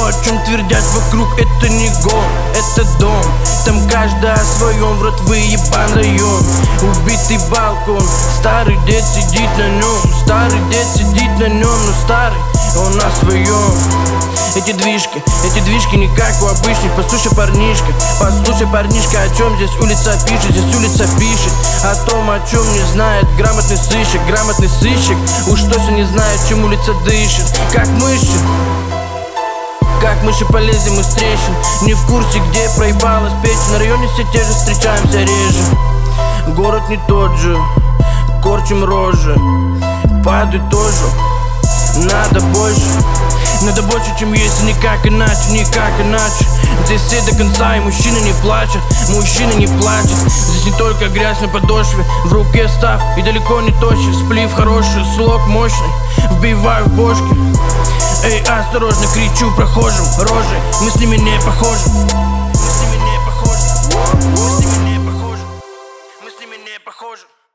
о чем твердят вокруг, это не город, это дом. Там каждый о своем, в рот выебан район. Убитый балкон, старый дед сидит на нем. Старый дед сидит на нем, но старый он на своем. Эти движки не как у обычных. Послушай, парнишка, о чем здесь улица пишет. Здесь улица пишет о том, о чем не знает грамотный сыщик. Уж точно не знает, чем улица дышит. Как мыши полезем из трещин. Не в курсе, где проебалась печень. На районе все те же, встречаемся реже. Город не тот же, корчим рожи. Падают тоже, надо больше, чем есть, никак иначе. Здесь все до конца, и мужчины не плачут. Здесь не только грязь на подошве, в руке став и далеко не точно. Сплив хороший, слог мощный, вбиваю в бошки. Эй, осторожно, кричу прохожим, рожи, мы с ними не похожи. Мы с ними не похожи.